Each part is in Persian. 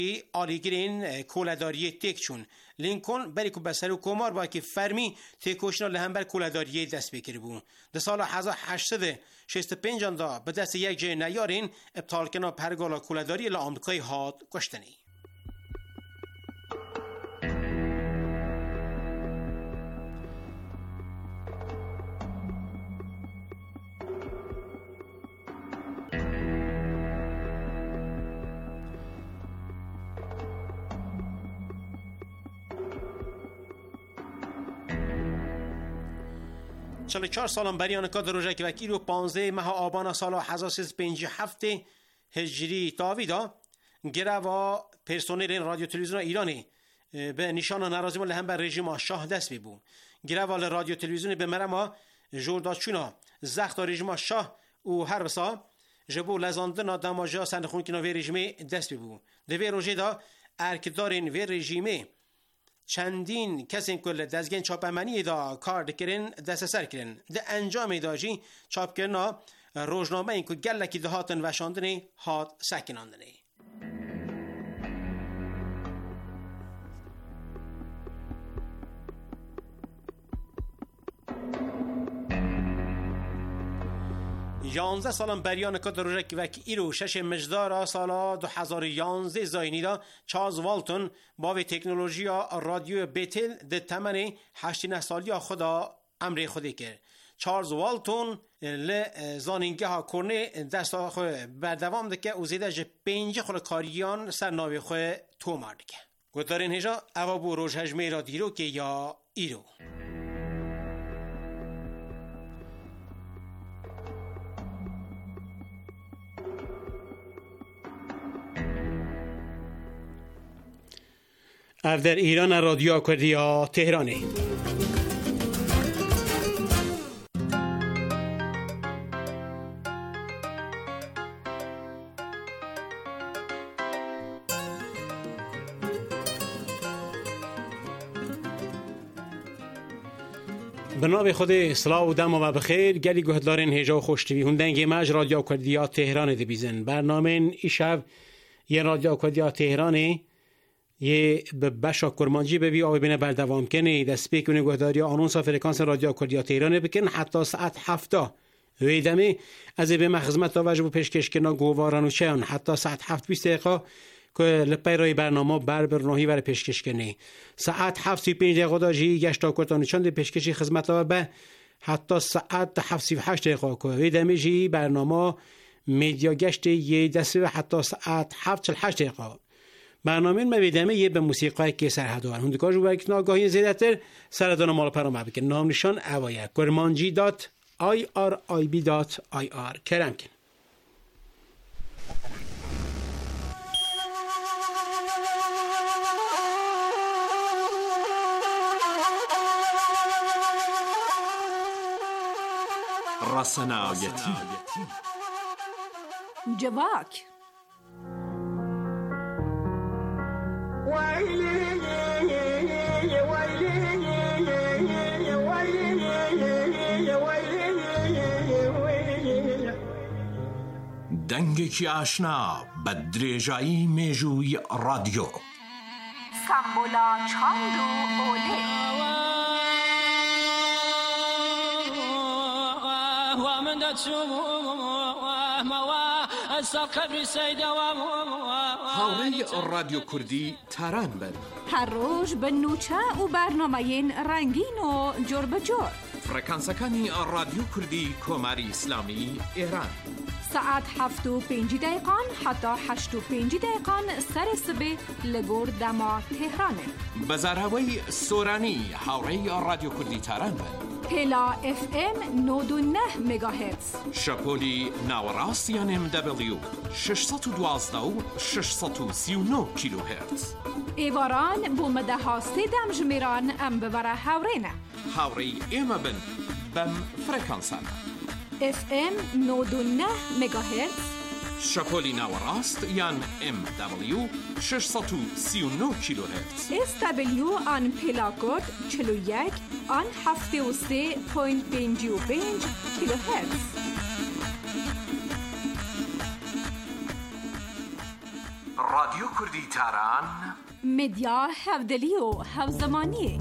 آلیگرین کولداری تک چون لینکن بری که بسر و کمار با که فرمی تکوشنا لهمبر کولداری دست بکری بون در سال 1865 دا به دست یک جای نیارین ابطال کنا پرگالا کولداری لآمریکای هاد کشتنی. چند 4 سالم بریان کاد روزه که وکیل و 15 ماه آبان سال 1357 هجری تاویدا گروا پرسنل رادیو تلویزیون ایرانی به نشان ناراضی مال هم بر رژیم شاه دست ببو. گروا رادیو تلویزیون به مرما جورداچونا زخت رژیم شاه او هر بسا جبو لزاندنا دماجا سندخون کنا وی رژیم دست ببو. دوی روزه دا ارکدارین وی رژیم چندین کسی کل دزگین چاپمنی دا کار دکرین دست سر کرن ده انجام داجی چاپ کرنا روزنامه این که گلکی دهاتن وشاندنی هات سکناندنی. یانزده سالم بریان کد روژک وکی ایرو شش مجدار سالا 2011 زاینی دا چارلز والتون باوی تکنولوژی رادیو بیتل ده تمنی 18 سالی خدا امری خودی کرد. چارلز والتون زانینگه ها کرنه دستا خود بردوام دکه او زیده جه 5 خود کاریان سر ناوی خود تو مردکه. گوتارین هجا اوابو روش هجمه را دیرو که یا ایرو. اف در ایران رادیو آکاردیا تهرانی. بنابه خود اصلاح و دم و بخیر گلی گهدلارین هجا و خوشتوی هندنگی مج رادیو آکاردیا تهران دبیزن. برنامه ایشب یه رادیو آکاردیا تهرانی یه به بشا کرمانجی ببی آوی بینه بردوام کنه دست پیکنه گهداری آنونسا فرکانس رادیو آکاردیا تهران بکن حتی ساعت 7 ویدمه از به مخزمت واجب پیشکش کنا گوارن و چون حتی ساعت 7:20 دقیقه که لپیرای برنامه برنامه‌ای ور پیشکش کنه ساعت 7:35 دقیقه داجی گشتا کتان چند پیشکشی خدمت و به حتی ساعت 7:08 دقیقه که ویدمه جی برنامه میدیا گشت یه دست حتی ساعت 7:48 دقیقه برنامه مویدمه یه به موسیقی که سرحدوان هندکاج و برکت ناگاهی زیدتر سردان مال پرام بکن نام نشان اوایه کرمانجی.irib.ir کرم کن رسنایتی جواک دنگێکی ئاشنا بە درێژایی مێژووی رادیۆ سمبولا چاند و ئۆلێ هاوڕێی رادیۆ کوردی تاران بن هەر ڕۆژ بە نوچە و بەرنامەیەن ڕەنگین و جۆر بەجۆر فرەکانسەکانی رادیۆ کوردی کۆماری ئیسلامی ئێران ساعت 7:05 حتی 8:05 سر سبه لگور دما تهرانه بەزارهەوەی سۆرانی هاوڕێی رادیۆ کوردی تاران بن پلا FM 99 مگاهرتز شەپۆلی ناوەڕاستیان MW 612 و 639 کیلوهرتز ئێواران بۆ مەدەها سێدەم ژمێران ئەم ببەرە هاوڕێنە هاوڕێی ئێمە بن بەم فرەکانسانە FM 99 مگاهرتز شەپۆلی ناوەڕاست یان MW 639 کیلوهرتز SW آن پلاکۆد 41 آن 73.55 کیلوهرتز رادیو کردی تاران مدیا هفدلی و هفزمانی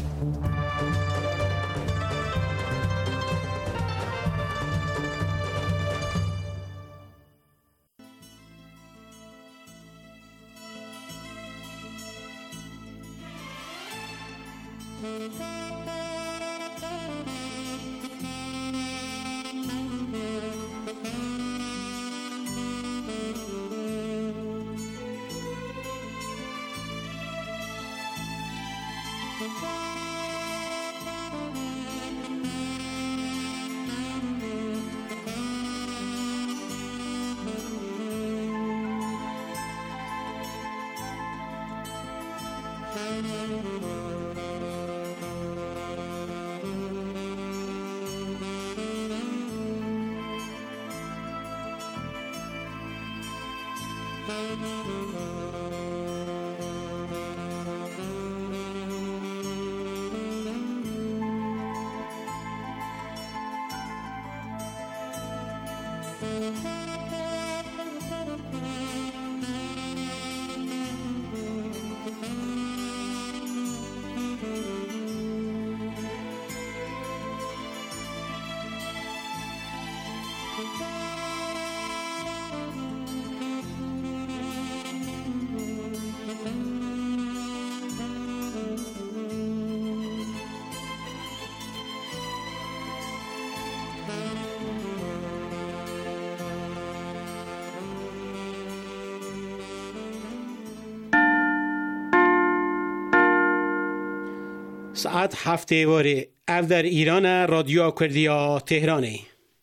ساعت 7 واره او در ایران رادیو کردیا تهرانه.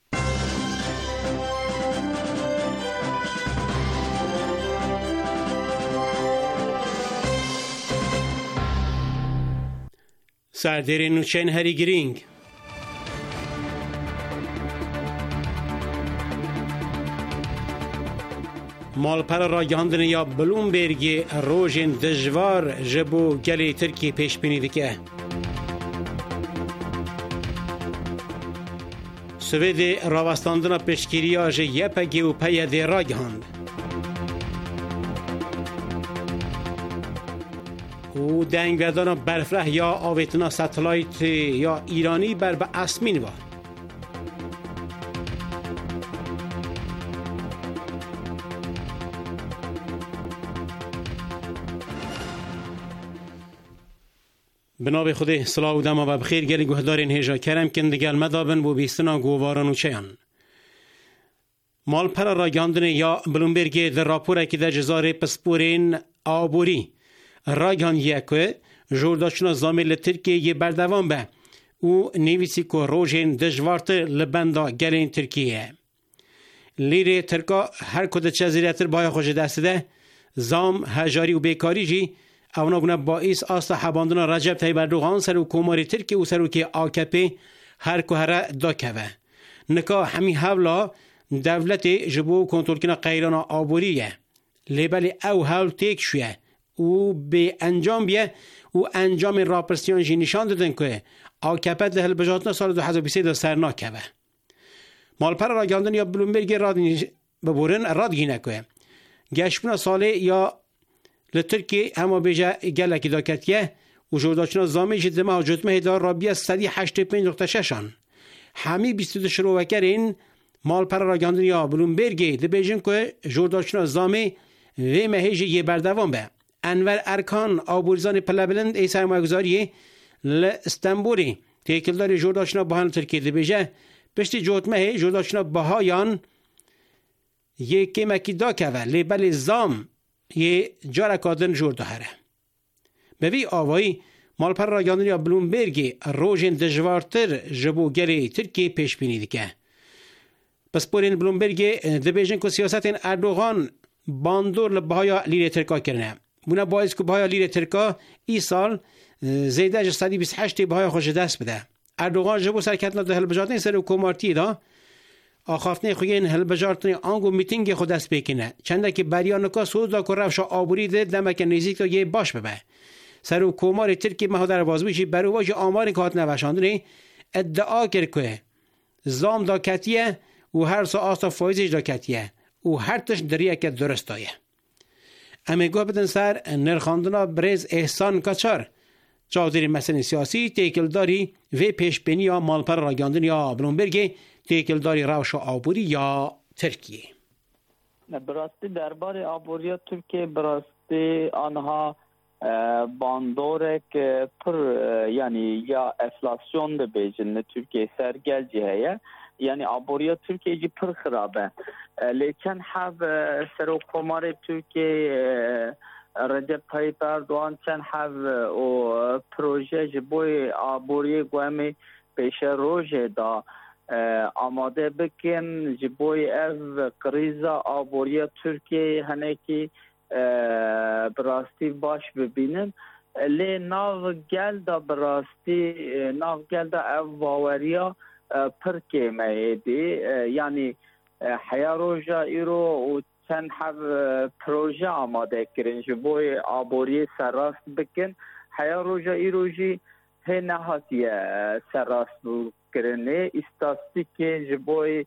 سردر نوچین هری گرینگ مالپر را گاندن یا بلومبرگ روژن دجوار جبو گلی ترکی پیش بینیده که سوید راوستاندن پشکیری آج یپگی و پیده را گهاند و دنگردان برفره یا آویتنا ستلایت یا ایرانی بر به اسمین با بناب خود صلاح و دما و بخیر گلی گهدارین هجا کرم کن دگل مدابن و بیستنا گوواران و چیان مال پر را گاندن یا بلومبرگ در راپوره که در جزار پسپورین آبوری را گاند یکوه جورداشنا زامل ترکیه بردوان به او نویسی که روژین دجوارت لبندا گلین ترکیه لیره ترکا هر کد چزیرتر بای خوش دسته زام هجاری و بیکاری جی اونا بنا باعث آستا حباندن رجب طیب اردوغان سر و کوماری ترکی و سر و که آکپی هر که هره دا که نکا همی حولا دولت جبو کنترل کنا قیران آبوریه لیبل او حول تیک شویه و به انجام بیه و انجام راپرسیان جی نشان دادن که آکپت لحل بجاتنا سال 2023 سرنا که مالپر را گاندن یا بلومبرگ ببورن رادگینه که گشبنا ساله یا لترکی اما بیجا گلکی داکتیه و جوداچنا زامی جدمه و جدمه دار رابیه 185.6 همی 22 شروع وکرین مال پر را گاندن یا بلومبرگی ده بیجن که جوداچنا زامی و مهیجی یه بردوان به انور ارکان آبورزان پلبلند ای سرمایگذاری لستنبوری تیکلداری جوداچنا بهان ترکی ده بیجا پشتی جدمه جوداچنا بهایان یکی مکی داکه و لیبل زام یه جاره کادن جور دهره به وی آوایی مالپر را گاندن یا بلومبرگی روژن دجوارتر جبو گلی ترکی پیش بینیده که پس پورین بلومبرگی دبیجن که سیاست اردوغان باندور لبهایا لیره ترکا کرنه بونا باعث که بهایا لیره ترکا ای سال زیده 128 بهایا خوش دست بده اردوغان جبو سرکتنا ده هلبجاتنی سر و کومارتی دا آخافتنی خویین هلبجارتنی آنگو میتینگ خود دست بکنه چنده که بریانکا سوز دا که روشا آبوری ده دمک نزیک تا یه باش ببه سر و کومار ترکی مهادر بازبیشی برواج آمار که هات نوشاندنی ادعا کرد که زام دا کتیه و هر سا آستا فایزش دا کتیه و هر تش دریه که درست دایه امیگو بدن سر نرخاندنا برز احسان کچار چاودری مسئله سیاسی تیکلداری و پیشبینی یا مالپر راگاندن یا بلومبرگ تیکلداری روش آبوری یا ترکیه. براستی درباره آبوری ترکیه براستی آنها باندوره که پر یعنی یا افلاسیون ده بیجن ترکیه سرگل جهه یعنی آبوری ترکیه جی پر خرابه لیکن حب سروکومار ترکیه رجب طیب اردوان چند حب و پروژه جبوی آبوری گوهمی پیش روژه دا آماده بکن جبوی از قریزا آبوری ترکیه هنه که براستی باش ببینن لی ناو گل دا براستی ناو گل دا او باوریا پرکی مهدی یعنی حیا روژا ایرو و چند حب پروژه آماده کرن جبوی آبوری سراست بکن حیا روژا ایرو جی هی نهاتی سراست کرنه استاستیک جبوی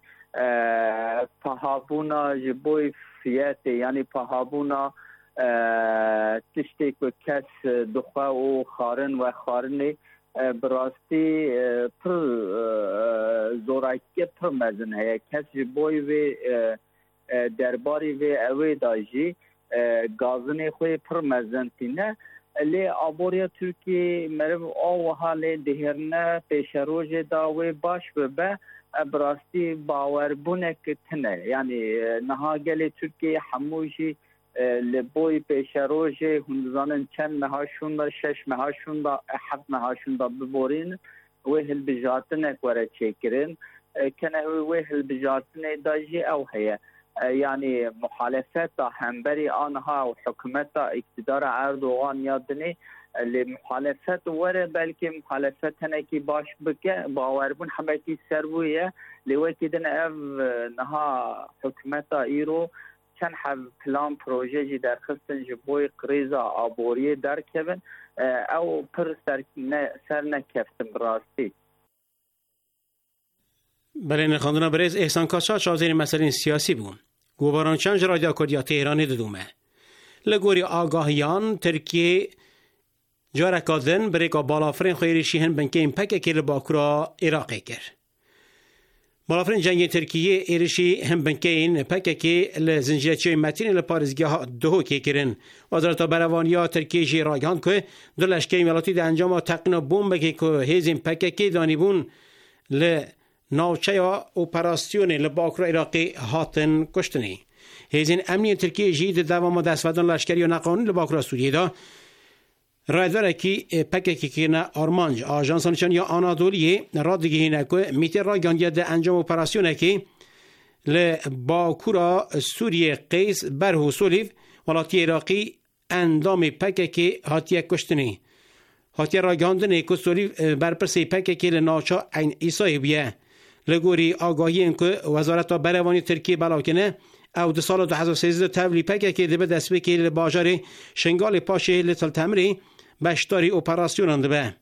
پهابونا جبوی فیات یعنی پهابونا تشتی که کس دخواه و خارن و خارنی براستی پر زورکی پر مزن هیا کس جبوی و درباری و اوی داجی گازنی خوی پر مزن تینه لی آبوری ترکی مرب آوها لی دهرنه پیش روژ داوی باش ببه براستی باور بونه کتنه یعنی نها گلی ترکی هموشی لبوی پیش روژه هنزانن چند مهاشون دا 6 مهاشون دا 7 مهاشون دا ببورین ویهل بجاتنه کوره چکرین کنه ویهل بجاتنه دا جی او هیا یعنی مخالفت همبری آنها و حکومت اقتدار اردوغان یادنی لمخالفت وره بلکه مخالفت هنکی باش بکه باوربون همه کی سرویه لیوکی دن اف نها حکومت ایرو چند حب پلان پروژه جی در خستن جبوی قریزا آبوری در کبن او پر سر نکفتن براستی. برای نخواندن برز احسان کاشا چاوزین مسئله سیاسی بون. گوباران چنج رادیو کردیا تهران دودومه. لگوری آگاهیان ترکیه جارکادن بریکا بالافرین خیریشی هن بنکه این پکه که لباکورا عراقی کر. بالافرین جنگ ترکیه ایرشی هم بنکه این پکه که لزنجیرچی متین لپارزگاه دهو که کرن. وزارت بروانیا ترکیه جی راگان که دلشکی ملاتی ده انجام تقنینا بوم بگه که هیزین پکه که دانیبون ناوچه اپراسیون لباکورا عراقی هاتن کشتنی. هیزین امنی ترکیه جی ده دوام دستودان لشکری و نقانون لباکورا سوریه دا رایداره که پکه که نه آرمانج آژانس نشان یا آنادولیه رادگی نکو میته را گاندیه ده انجام اپراسیونه که لباکورا سوریه قیس بر حصولیف ولاتی عراقی اندام پکه که هاتیه کشتنی. هاتیه را گاندنه که سولیف برپرسی پکه که لناچا این ایسای بیه. لگوری آگاهی این که وزارت بروانی ترکیه بلاکنه او ده سال 2013 تولی پکه که ده به دست بکی لباجار شنگال پاشه لطل تمری بشتاری اپراسیون ده.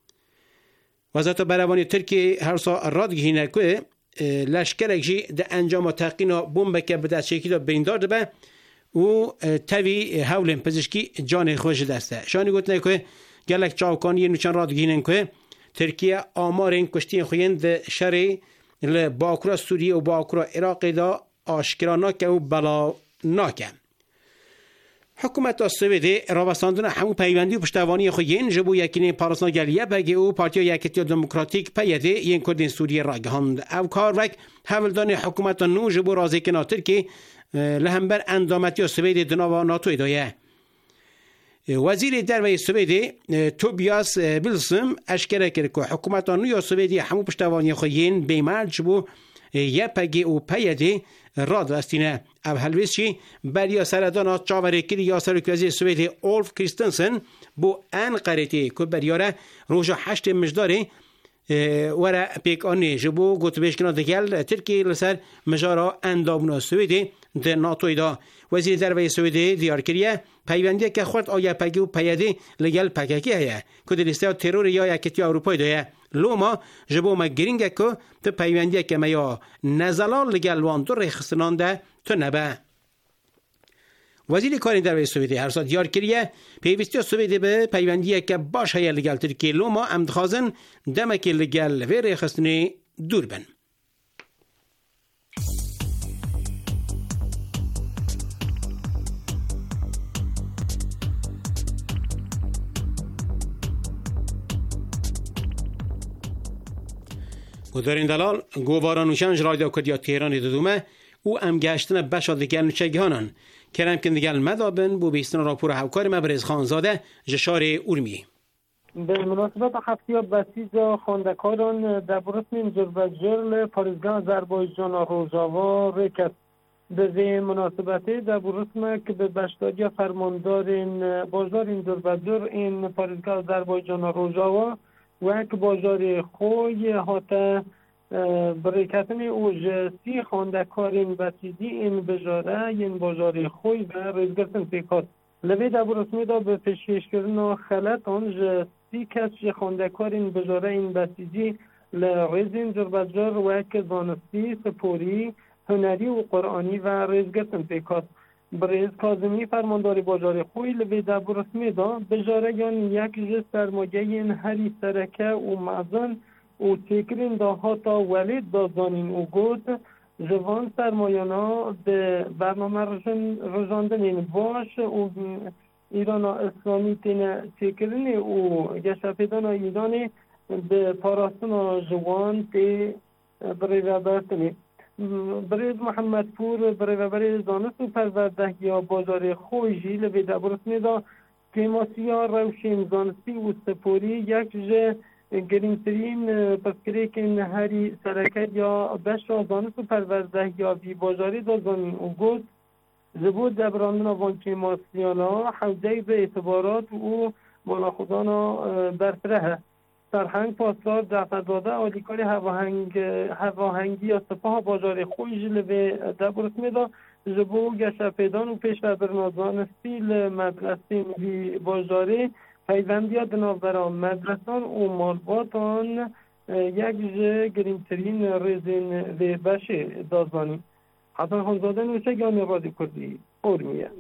وزارت بروانی ترکیه هر سال رادگی نکوه لشکرک جی ده انجام تحقینا بومبکه به دست شکی ده بریندار ده به و تاوی حولن پزشکی جان خوش دسته. شانی گوت نکوه گلک چاوکانی نوچان رادگی نکوه ترکیه آمار این کشتی خویند شری لباکورا سوریه و باکورا عراقی دا آشکرا ناکه و بلا ناکه. حکومت سویده راوستاندن همو پیوندی و پشتوانی خوین جبو یکینه پارسنا گلیه بگه او پارتیا یکیتی دموکراتیک پیده این کردین سوریه را گهاند. او کاروک حولدان حکومت نو جبو رازی که ناتر که لهمبر اندامتی سویده دناوا ناتو ادایه. وزیر دروی سویده توبیاس بیلسم اشکره کرد که حکومت نو سویده همو پشتوانی خوین بیمال جبو یپگی او پیده راد وستینه. او هلویسچی بریا سردانا چاوره کلی یا سرکوزی سویده اولف کریستنسن بو ان قریتی که بریاره روژا 8 مجداره ورا پیک آنی جبو گوت بیشکنا دگل ترکی لسر مجارا اندامنا سویده ده ناتوی دا. وزیر دروی سویده دیار کریه پیوندی که خورد آیا پگی و پیده لگل پککی هیا که دلیسته ترور یا یکتی اروپای دایه لوما جبو ما گرینگه که تو پیوندی که ما یا نزلال لگل وان دو ریخستنان ده تو نبه. وزیر کاری در سوئد هر سال دیار کریه پیوستی سوئد به پیوندی که باش هی لگل ترکیه لوما امدخازن دمک لگل ویر خستنی دور بن. گذارین دلال گوارانوشنج رادیو کدیا تهران دودومه او ام گشتن بشا دگل نچگهانن کرم کن دگل مدابن بو بیستن راپور هوکار مبرز خانزاده جشار اورمی. به مناسبت هفته بسیج خواندکاران در برسم جربجر پارزگاه آذربایجان روژاوا رکت به مناسبت در برسم که به بشتاری فرماندار بازار این جربجر این پارزگاه آذربایجان روژاوا و که بازار خوی هاته برکتن اوج سی خواندکارین بسیجی این بجاره این بازار خوی و رزگرتن پیکات لوی در برسمی دا به پیشکش کردن خلط آنج سی کس خواندکارین بجاره این بسیجی لرزین جربجر و که زانستی سپوری هنری و قرآنی و رزگرتن پیکات برز کاظمی فرماندار بازار خوی لوی در برسمی دا بجاره یعنی یک جه سرمایه این هری سرکه و معزن او تکرین دا هاتا ولید دا زانین او گود جوان سرمایانا به برنامه رجاندن این باش و ایران اسلامی تین تکرین او گشتپیدان ایرانی به پاراستان جوان تی بریوبرتنی بریز محمد پور بریوبر زانست و پرورده یا بازار خوی جیل به دبرسنی دا کیماسیا روشین زانستی و سپوری یک جه گرینترین پسکری که نهاری سرکت یا بشا زانست و پرورده یا بی بازاری دا زانین او گود زبود دبراندن آوان کیماسیانا حوزه به اعتبارات و بالا خدانا برفره سرهنگ پاسدار جعفر داده آلیکاری هواهنگی یا سپاه بازار خوی جل به دبرسمی دا زبو گشتپیدان و پیشور برنازان استیل مدرسه بی بازاری پیوندی دناوران مدرسان و مالباتان یک جه گرینترین رزین و بشه دازانی حسن خانزاده نوشه گانی رادی کردی اورمیه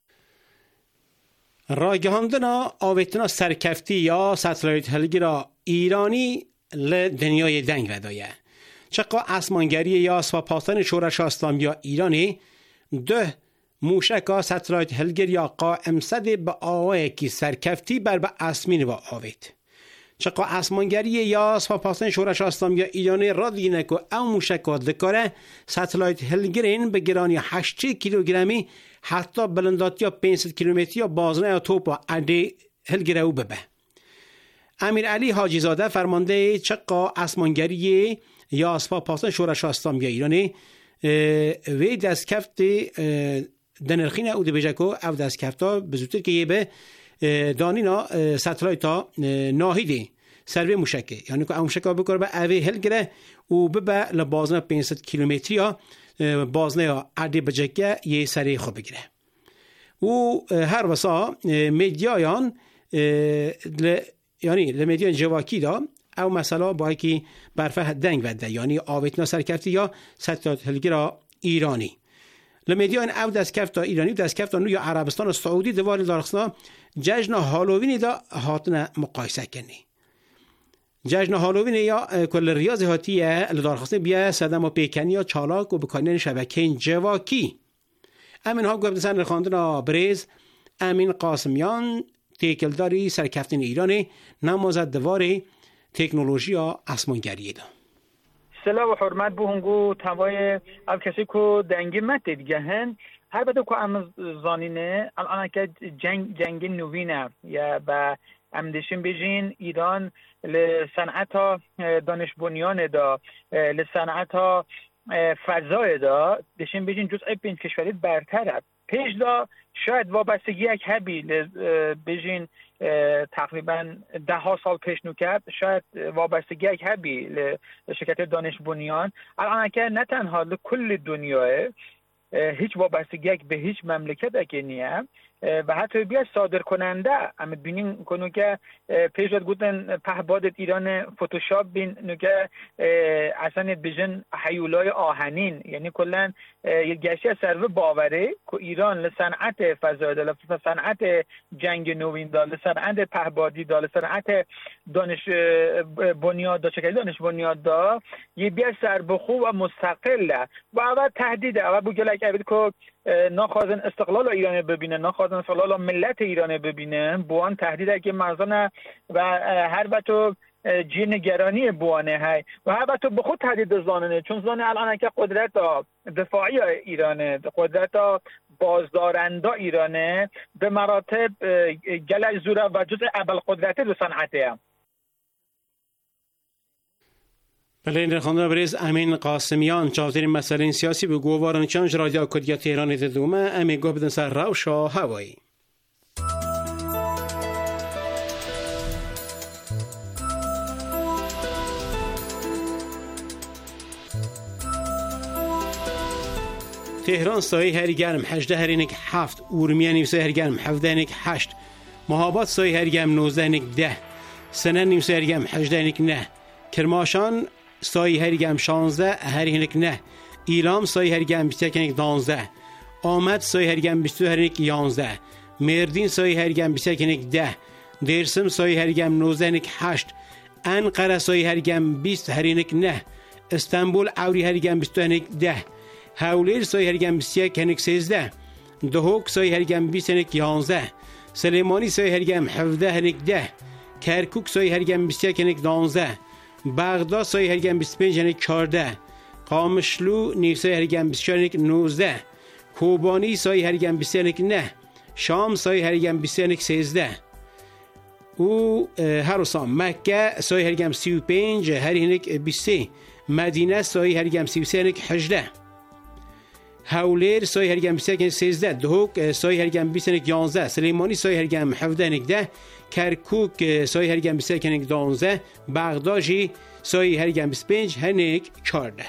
راگهاندنا آویتنا سرکفتی یا ستلایت هلگیرا ایرانی لدنیای دنگ ودایه چقا اسمانگری یا سپاپاسان شورش اسلامی یا ایرانی ده موشکا ستلایت هلگر یا قائم صد به آوه کی سرکفتی بر به اسمین و آوید چقا اسمانگری یا سپاپاسان شورش اسلامی یا ایرانی را دینه که او موشکا دکاره ستلایت هلگرین به گرانی 8 کیلوگرمی حتی بلنداتی یا 500 کیلومتری یا بازنه یا توپ و عده هلگره او ببه. امیر علی حاجی زاده فرمانده چقا اسمانگری یا سپاپاسان شورش اسلامی یا ایرانی وی دستکفت دنرخین او دبیجکو او دستکفتا بزودتر که یه به دانینا ستلایتا ناهیدی سروی موشکه یعنی که موشکه بکره به اوی هلگره و ببه لبازنه 500 کیلومتری یا بازنه یا عدی بجکه یه سری خوب بگیره و هر وسا میدیایان یعنی لمیدیان جواکی دا او مثلا با که برفه دنگ وده یعنی آویتنا سرکفتی یا ستلایت هلگرا ایرانی لمیدیان او دستکفتا ایرانی دستکفتا نو یا عربستان و سعودی دوار دارخصنا جشن هالووینی دا هاتن مقایسه کنی جشن هالووین یا کل ریاضی هاتیه لدارخصنی بیا صدم و پیکنی یا چالاک و بکنین شبکه جواکی امین ها گفت سن خواندن بریز امین قاسمیان تیکلداری سرکفتین ایرانی نمازد دواری تکنولوژی یا اسمانگری دا سلام و حرمت بو هنگو توای او کسی که دنگی مت دیگه هن هر بده که ام زانینه الان که جنگ نوینه یا با امدشین بجین ایران لصنعت دانش بنیان دا لصنعت فضای دا دشین بجین جزء پنج کشوری برتره پیش دا شاید وابستگی یک هبی بجین تقریبا 10 سال پیش نکرد شاید وابستگی یک هبی شرکت دانش بنیان الان که نه تنها لکل دنیای هیچ وابستگی به هیچ مملکت اگه نیه و حتی بیا صادر کننده ام بینیم کنو که پیش از گفتن پهباد ایران فتوشاپ بین نو که اصلا بیژن حیولای آهنین، یعنی کلا یک گشتی سرو باوره که ایران لصنعت فضای دل، صنعت جنگ نوین دال، صنعت پهبادی دال، صنعت دانش بنیاد دا، چکلی دانش بنیاد دا یه بیا سربخو و مستقله و اول تهدیده اول بگلک اول که نخواهدن استقلال ایران ببینن، نخواهدن استقلال ملت ایران ببینن، بوان تهدیده که مرزانه و هر بطو جنگرانی بوانه های و هر بطو به خود تهدید زاننه، چون زانه الان که قدرت دفاعی ایرانه، قدرت بازدارنده ایرانه به مراتب گلک زوره و جزء اول قدرت دو صنعته هم. بله این خانده بریز امین قاسمیان چاوترین مسئله سیاسی به گوهواران چانج رادیو کردیا تهران دومه امین گوه بدن سر روشا هوایی. تهران سایه هری گرم 18 هرینک 7 اورمیه نیوسه هری گرم 17 هرینک 8 مهابات سایه هری گرم 19 هرینک 10 سنن نیوسه هری گرم 18 هرینک 9 کرماشان سایه هری گرم 16 هرینک 9 ایلام سایه هری گرم 21 هرینک 12 آمد سایه هری گرم 22 هرینک 11 مردین سایه هری گرم 21 هرینک 10 درسم سایه هری گرم 19 هرینک 8 انقره سایه هری گرم 20 هرینک 9 استانبول اوری هری گرم 22 هرینک 10 هولیر سایه هری گرم 21 هرینک 13 دهوک سایه هری گرم 20 هرینک 11 سلیمانی سایه هری گرم 17 هرینک 10 کرکوک سایه هری گرم 21 هرینک 12 بغداد سایه هری گرم 25 هرینک 14 قامشلو نیو سایه هری گرم 24 هرینک 19 کوبانی سایه هری گرم 20 هرینک 9 شام سایه هری گرم 20 هرینک 13 او هروسان مکه سایه هری گرم 35 هرینک 23 مدینه سایه هری گرم 33 هرینک 18 هولیر سایه هری گرم 21 هرینک 13 دهوک سایه هری گرم 20 هرینک 11 سلیمانی سایه هری گرم 17 هرینک 10 کرکوک سایه هری گرم 21 هرینک 12 بغداد سایه هری گرم 25 هرینک 14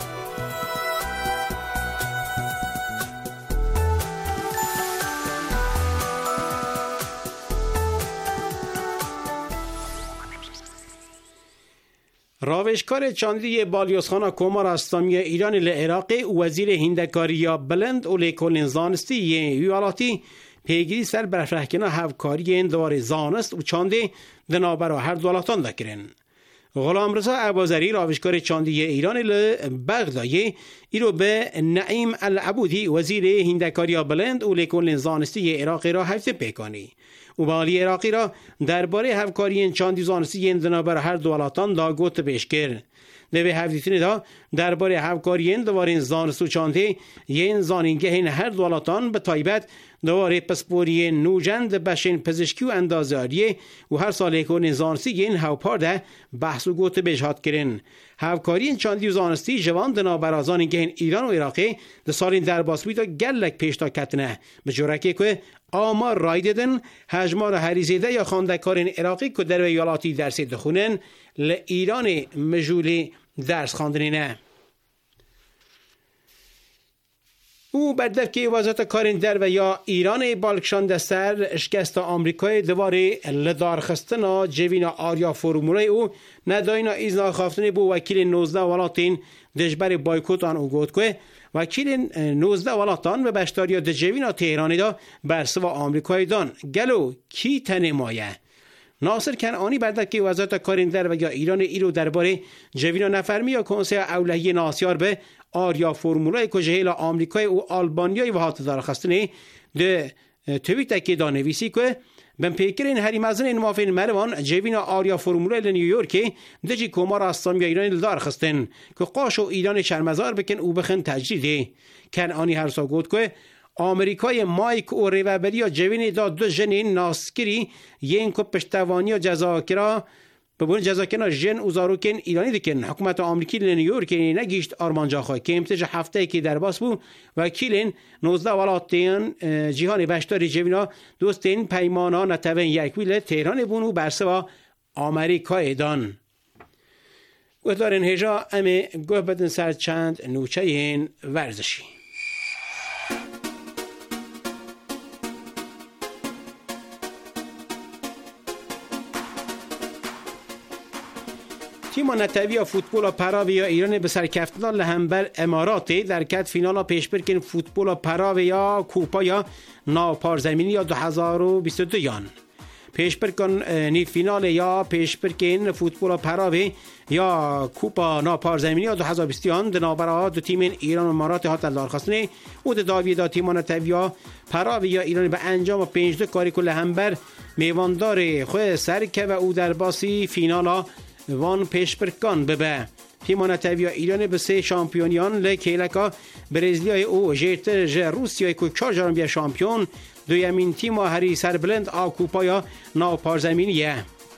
راوشکار چاندی بالیوسخانا کومار اسلامی ایران لعراق وزیر هندکاریا بلند و لیکولین زانستی یوالاتی پیگیری سر برفرهکنا هفکاری دوار زانست و چانده دنابرا هر دولتان دکرن. غلام رضا عبازری راوشکار چاندی ایران لبغدای ایرو به نعیم العبودی وزیر هندکاریا بلند و لیکولین زانستی عراق را حفظ پیکانی. و والی عراقی را درباره همکاری چاندی زانستی دنابر هر دولتان دا گوت پیش کرد. دوی هفدیتین دا درباره همکاری دوار زانست و چاندی ین زانینگه این هر دولتان به تایبت دوار پسپوری نوجند بشین پزشکی و اندازاریه و هر سال یکون زانستی ین هاوپارده بحث و گوت پیش هات کرن. همکاری چاندی و زانستی جوان دنابر زانینگه ایران و عراقی ده سالین در باسوی دا گلک پیش تا کتنه به جورکی که آمار رای دادن هجمار هریزیده یا خواندکارین عراقی که در ایالاتی درس دخونن لایران مجولی درس خواندنینه. او بدف که وزارت کارین در و یا ایران بالکشان دستر اشکست آمریکای دواره لدارخستنا جوینا آریا فرموله او نداینا ایزنا خوافتنی بو وکیل 19 ولاتین دجبر بایکوتان او گود که وکیل 19 ولاتان و بشتاریا دجوینا تهرانی دا برسوا آمریکای دان گلو کی تنمایه ناصر کنعانی بدف که وزارت کارین در و یا ایران ایرو درباره جوینا نفرمی یا کنسه اولهی ناسیار به آریا فرمولای که جهیل آمریکای و آلبانیای و هات دارخستنی ده تویت که دانویسی که بن پیکرین هری مزن این موافین مروان جوینا آریا فرمولای نیویورکی دجی کومار اسلامی ایران دارخستن که قاش و ایران شرمزار بکن او بخن تجریده. کنعانی هر سا گفت که آمریکای مایک و ریوبریا جوین دا دو جنین ناسکری ین که پشتوانی و جزاکرا ببون جزاکنا جن و زاروکن ایرانی دکن. حکومت آمریکی لنیویورک نگیشت آرمانجا خواه که امتج هفته که در باس بود وکیلین 19 ولاتین جهان بشتاری جوینا دوستین پیمانا نتوین یکویل تهران بونو برسوا آمریکای دان. گوهدارن هجا امی گوه بدن سر چند نوچه این ورزشی. تیم نتوی فوتبال پراوی ایران به سرکفتان لهمبر امارات در کت فینال پیشبرکن فوتبال پراوی یا کوپا یا ناپارزمینی یا 2022 یان پیشبرکن نی فینال یا پیشبرکن فوتبال پراوی یا کوپا ناپارزمینی یا 2022 دنابرا دو تیم ایران و امارات هات دارخواستنه او داوی دا تیم نتوی پراوی یا ایران به انجام 5 کاری کل همبر میواندار خود سرکه و او در باسی فینالا وان پیشبرکان ببه تیم نتوی ایران به 3 شامپیونیان لکیلکا برزیلیای او جیتر روسیای کو 4 جارم شامپیون دویمین تیم هری سربلند آ کوپا یا ناپارزمینیه.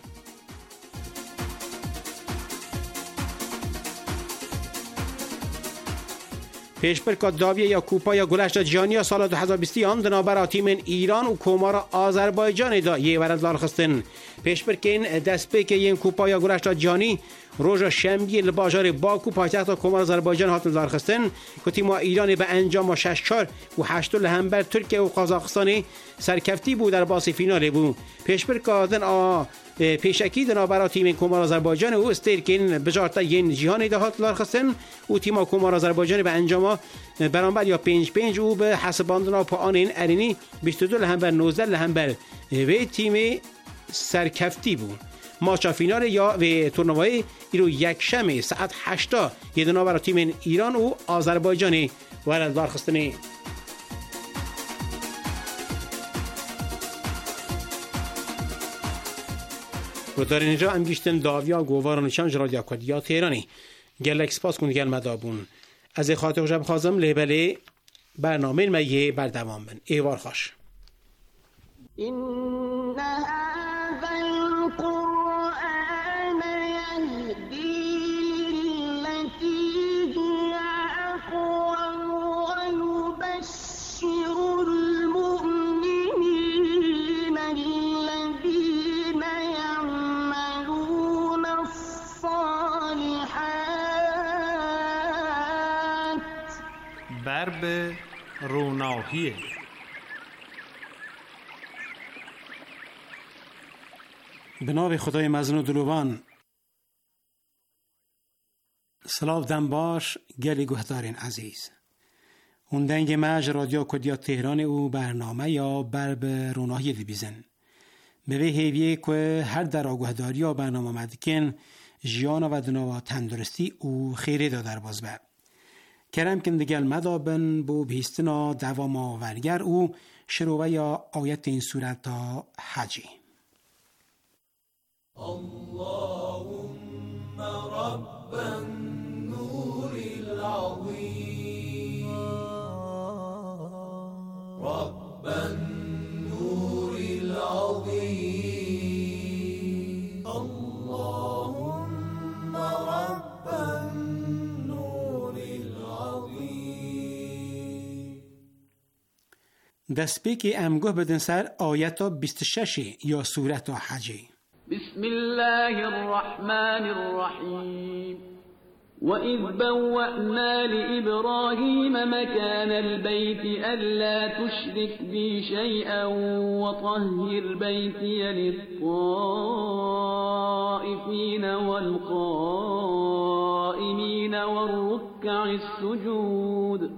پیشبرکات داویه یا کوپا یا گلشت جهانی سال 2020 دنابرا تیم ایران و کومار آذربایجان دا یه ورد دارخستن پیشبرکین دستپیک این کوپا یا گلشت جهانی روز شنبه لباجار باکو پایتخت کومار آذربایجان هات دارخستن که تیم ایران به انجام 6-4 و 8 لهمبر ترکیه و قزاقستان سرکفتی بود در باسی فینال بود پیشبرکاتن پیشکی دنابرا تیم کومار آذربایجان و استیرکین بجارتا ین جهانی دا هات دارخستن و تیم کومار آذربایجان به انجام برانبر یا 5-5 او به حساباندنا پایان این ارینی 22 لهمبر 19 لهمبر و تیم سرکفتی بود ماچا فینال یا و تورنوای ایرو یک شنبه ساعت 8 یه دنابرا تیم ایران و آذربایجان ورد دارخستنه و در اینجا هم گیشتن داویا گوارانشان رادیو کدیا تهرانی گلک سپاس کن گل مدابون از خاطر جب خازم لبله برنامه میه بردوام بن ایوار خوش این هذا القرآن يهدي للتي هي أقوم ويبشر المؤمنين الذين يعملون الصالحات برب روناهیه به نام خدای مزن و دلوان سلاو دم باش گلی گهدارین عزیز هندنگ مج رادیو کدیا تهران او برنامه یا برب روناهی بیزن به هیویه که هر در آگهداری و برنامه مدکن جیان و دنوا تندرستی او خیره دادر باز به کرم کن دگل مدابن بو بیستنا دوام آورگر او شروع یا آیت این صورت حجی اللهم رب النور العظيم رب النور العظيم اللهم رب النور العظيم دست بکی امگوه بدن سر آیت 26 یا صورت حجی بسم الله الرحمن الرحيم وإذ بوأنا لإبراهيم مكان البيت ألا تشرك بي شيئا وطهر بيتي للطائفين والقائمين والركع السجود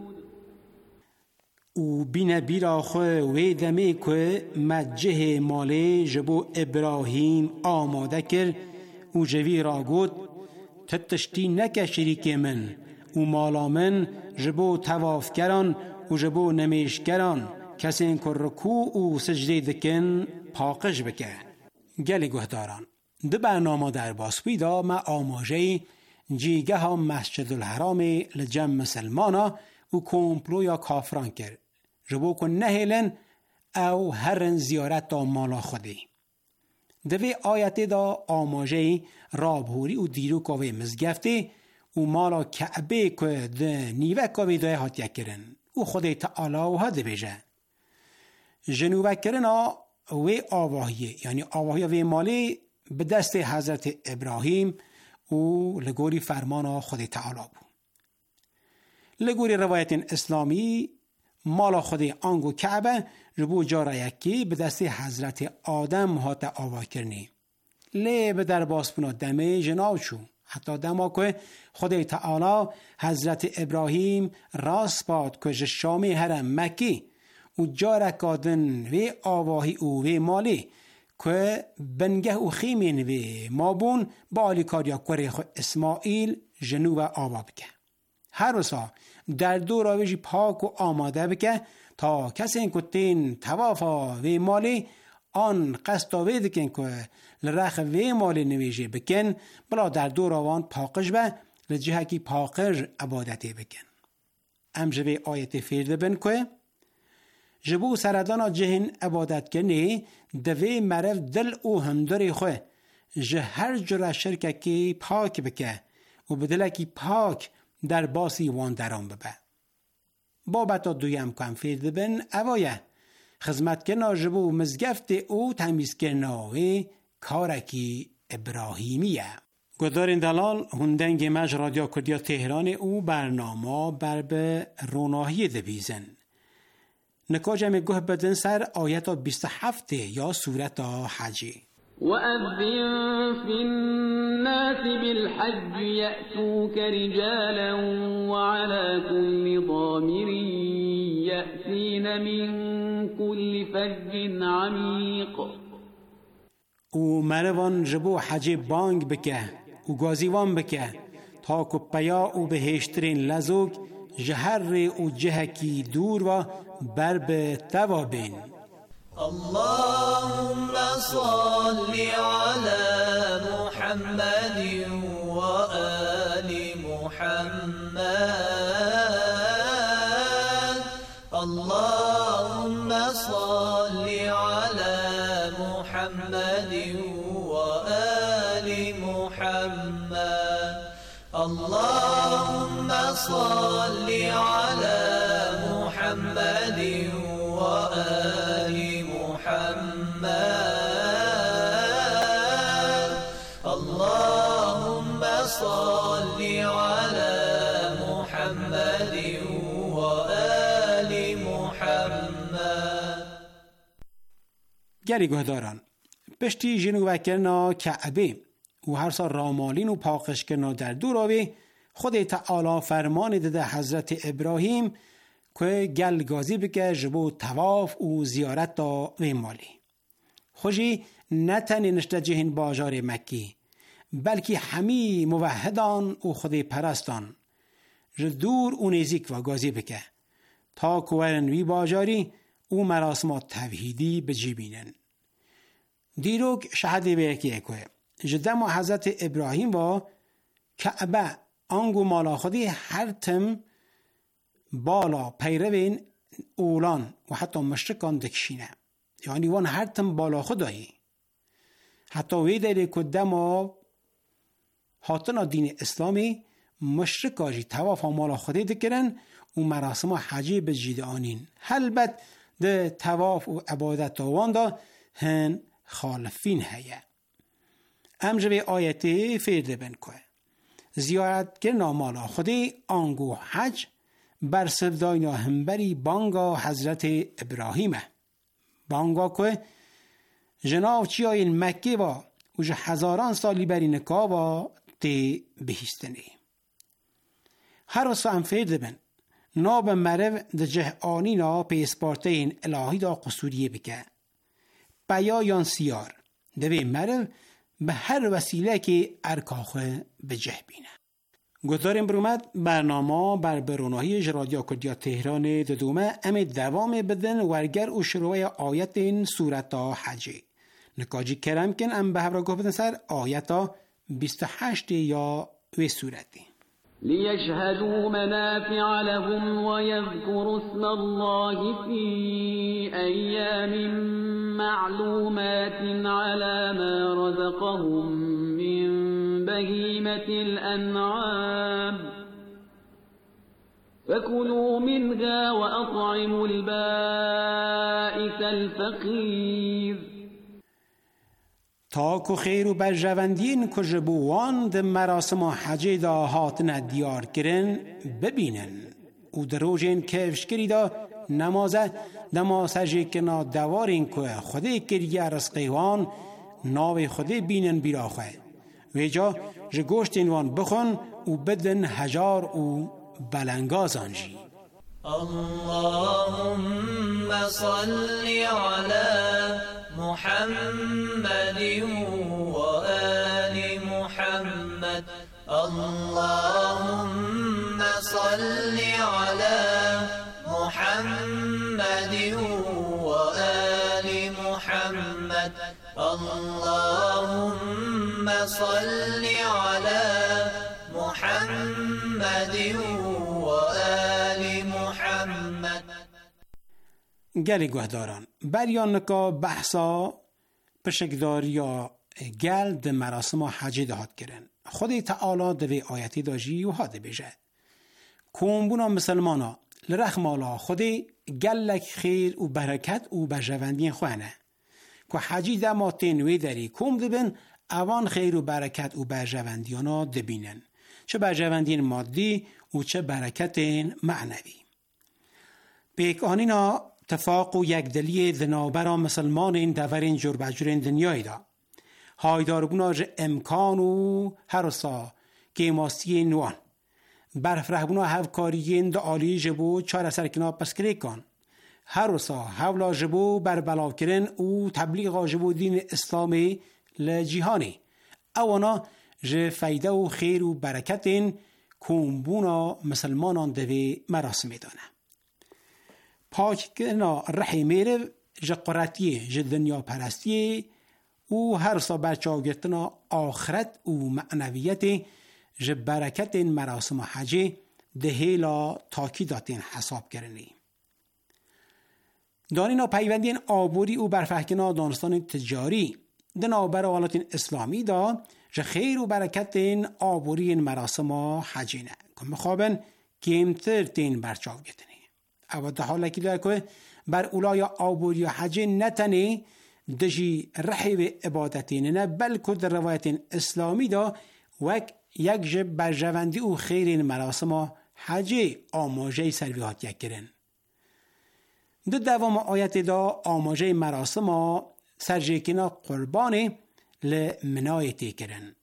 او بین بیرا خواه وی دمه که مجه ماله جبو ابراهیم آماده کر او جوی را گود تتشتی نکه شریک من او مالا من جبو تواف کران و جبو نمیش کران کسی که رکوع و سجده دکن پاقش بکه گلی گهداران ده برنامه در باسوی دا ما آماجه جیگه ها مسجد الحرام لجم مسلمانا و کمپلو یا کافران کرد جبو کن نهیلن او هرن زیارت دا مالا خودی دوی آیت دا آماجه رابهوری و دیرو کاوی مزگفته و مالا کعبه که ده نیوه کاوی دای هاتیه کرن و خودی تعالی و هده بیجه جنوبه کرن وی آواهیه یعنی آواهیه وی مالی به دست حضرت ابراهیم و لگوری فرمان خودی تعالی بود لگوری روایت اسلامی مالا خودی آنگو کعبه ربو جارا یکی به دست حضرت آدم هات آوا کرنی لی به در باسپونا دمه جناب چو حتی دما که خدای تعالی حضرت ابراهیم راست باد که شامی حرم مکی و جارکادن و آواهی او و مالی که بنگه و خیمین و مابون با آلی کاریا کوری خو اسماعیل جنوب آوا بکه. هر روزا در دو راویجی پاک و آماده بکه تا کسی این کتین توافا و مالی آن قصدا دکن که لرخ و مالی نویجه بکن بلا در دو راوان پاکش به لجهه کی پاکش عبادتی بکن. امجبه آیت فیرده بن که جبو سردانا جهن عبادت کنی دوی مرف دل او هندری خواه جه هر جرا شرکه کی پاک بکه و بدله کی پاک در باسی وان درام ببه. بابتا دویم کم فیرده بن اوایه خدمت کنا جبو مزگفت او تمیز کناوی کارکی ابراهیمیه. گذارین دلال هندنگ مج رادیو کردیا تهران او برنامه بر به روناهی دبیزن. نکاجه می گوه بدن سر آیت 27 یا سورت حجی. وأذن في الناس بالحج يأتوك رجالا وعلى كل ضامر يأتين من كل فج عميق. و مروان جبو حج بانگ بکه و گازیوان بکه تا کپیا و بهشترین لزوگ جهر و جهکی دور و بر به توابین. اللهم صل على محمد وآل محمد. اللهم صل على محمد وآل محمد. اللهم صل على محمد وآل محمد. اللهم صل على محمد وآل محمد. گری گهداران پشتی جنوب کرنا کعبه و هر سال رامالین و پاکش کرنا در دوراوی خود تعالی فرمان داده حضرت ابراهیم که گل گازی بکه جبو تواف و زیارت دا و مالی. خوشی نتنی نشته جهن باجار مکی بلکه همی موحدان و خود پرستان دور و نزیک و گازی بکه تا کوارن وی باجاری و مراسمات توحیدی بجیبینن. دیروک شهده به یکی اکوه جدم و حضرت ابراهیم با کعبه آنگو مالا خودی هر تم بالا پیروین اولان و حتی مشرکان دکشینه، یعنی وان هر تم بالا خدایی حتی ویدری که دم حاطنا دین اسلامی مشرکاجی تواف مالا خودی دکرن و مراسم حجی بجید آنین هلبت ده تواف و عبادت وان دا هن خالفین هیه. امجبه آیتی فیرده بن که زیارت کرنا مالا خودی آنگو حج بر سرداینا همبری بانگا حضرت ابراهیمه. بانگا که جناو چیای مکه و هزاران سالی بری نکا و تی بهیستنی. هر وصفه هم فیرده بن ناب مرو ده جه آنینا پیسپارته این الهی دا قصوریه بکه بیا یان سیار دوی مرو به هر وسیله که ارکاخه به جه بینه. گذاریم برومد برنامه بر بروناهی رادیو کردیا تهران دومه ام دوام بدن ورگر و شروع آیت این سورت حجی. نکاجی کرم کن ام به هفرا بدن سر آیت 28 یا و سورتی. ليشهدوا منافع لهم ويذكروا اسم الله في أيام معلومات على ما رزقهم من بهيمة الأنعام فكلوا منها وأطعموا البائس الفقير. تاکو خیر و برجوندین که جبوان ده مراسم حجی دا هاتن دیار کرن ببینن و دروجین کفشکری دا نمازه نمازه کنا دوارین که خودی کریه رزقیوان ناو خودی بینن بیراخه ویجا جگوشتین وان بخون و بدن هجار و بلنگازانجی. اللهم صل على محمد وآل محمد. اللهم صل على محمد وآل محمد. اللهم صل على محمد وآل محمد. گلی گوهداران بریان نکا بحثا پشکداری یا گل ده مراسم حجی دهات کرن. خودی تعالی دوی آیتی داجی و هاده بیجه کمبونا مسلمانا لرخمالا خودی گلک خیر و برکت و بجواندین خوانه که حجی ده ماتین وی داری کم دبن اوان خیر و برکت و بجواندیانا دبینن، چه بجواندین مادی و چه برکت معنوی. بیک آنینا تفاق و یک دلی ذنابرا مسلمان این دورین جور بجورین دنیای دا هایدار بنا جه امکان و هرسا که ماستی نوان برف ره بنا هفکاریین دا آلی جبو چار سرکنا پسکری کن هرسا حولا جبو بر بلاو کرن و تبلیغ جبو دین اسلامی لجیهانی اوانا جه فیده و خیر و برکتین کمبونا مسلمانان دوی مراسم دانه پاک کنا رحی میره جه قراتیه جه دنیا پرستیه و هر سا برچاو گرتنا آخرت و معنویت جه برکت مراسم حجی دهیلا تاکیداتین حساب کرنی. دانینا پیوندین آبوری و برفحکنا دانستان تجاری دنا برالاتین اسلامی دا جه خیر و برکتین آبوری مراسم حجی نه که مخابن کمتر تین برچاو گرتنی. او ده حالا که داره که بر اولای آبوری حجی نتنی دجی رحیب عبادتین نه بلکه در روایت اسلامی دا وک یک جب برجواندی و خیر مراسم حجی آماجه سرویات یک کرن. دو دوام آیت دا آماجه مراسم سرجیکینا قربانی لمنایتی کرن.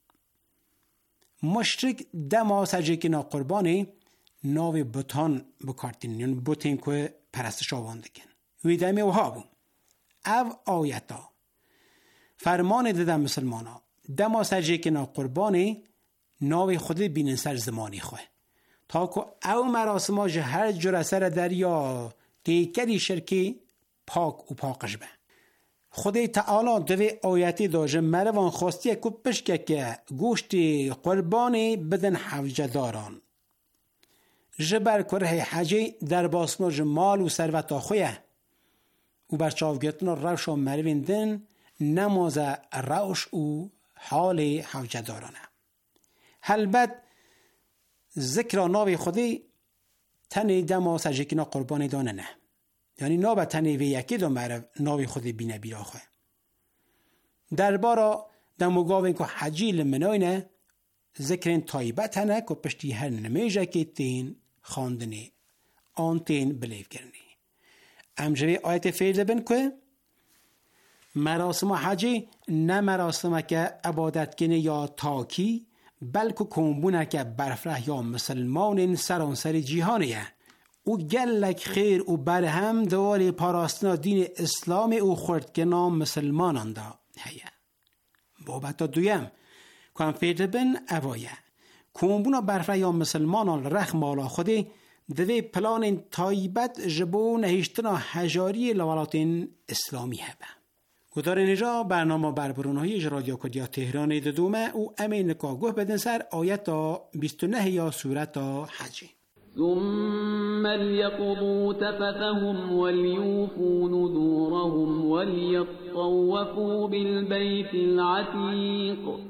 مشرک دما سرجیکینا قربانی ناوی بطان بکارتین یعنی بطین که پرستش آوانده کن ویدمی و ها بون او آیتا فرمان دادم مسلمانا دما سرجه که نا قربانی ناوی خود بینن سر زمانی خواه تا که او مراسم جه هر جور سر دریا تیکری شرکی پاک و پاکش به خود تعالی دوی آیتی داجه مروان خواستی که پشکه که گوشت قربانی بدن حوجه داران جبر کره حجی در باسنو جمال و ثروت خویه و بر چاوگرتنا روش و مرویندن نماز روش و حال حوجه دارانه. هلبت ذکر ناوی خودی تنی دما سجکینا قربانی دانه نه یعنی نابه تنی وی یکی دو مرو ناوی خودی بینه بیرا خواه دربارا دموگاوین که حجی لمناینه ذکرین طایبت هنه که پشتی هر نمیجه که تین خاندنی آن تین بلیف کرنی امجوی آیت فیرده بین که مراسم حجی نه مراسم که عبادت کنه یا تاکی بلکه کمبونه که برفره یا مسلمان سرانسر جیهانیه او گلک خیر و برهم دوال پاراستنا دین اسلام او خورد که نام مسلمانان دا هیه بابتا دویم کن فیرده بین اوایه کمبونا برفره یا مسلمانان رخ مالا خودی دوی پلان تایبت جبو نهیشتنا حجاری لولات اسلامی هبه گدار نجا برنامه بربرونهای رادیو کدیا تهران دومه و امین نکاگوه بدن سر آیت 29 یا سورت حجی ثم ليقضوا تفثهم وليوفوا نذورهم وليطوفوا بالبيت العتيق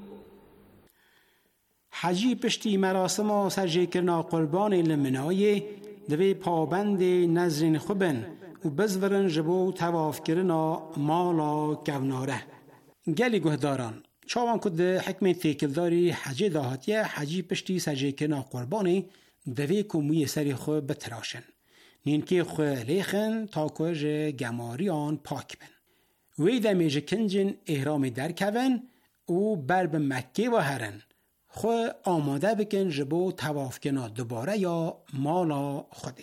حجی پشتی مراسم و سرجه کرنا قربان لمنای دوی پابند نظرین خوبن و بزورن جبو تواف کرنا مالا گوناره گلی گهداران چاوان کد حکم تیکلداری حجی داهاتیه حجی پشتی سرجه کرنا قربانی دوی کموی سری خو بتراشن نینکی خو لیخن تا کج گماریان پاک بن وی دمیج کنجن احرام در کون او بر به مکه و هرن خو آماده بکن جبو تواف کنا دوباره یا مالا خودی.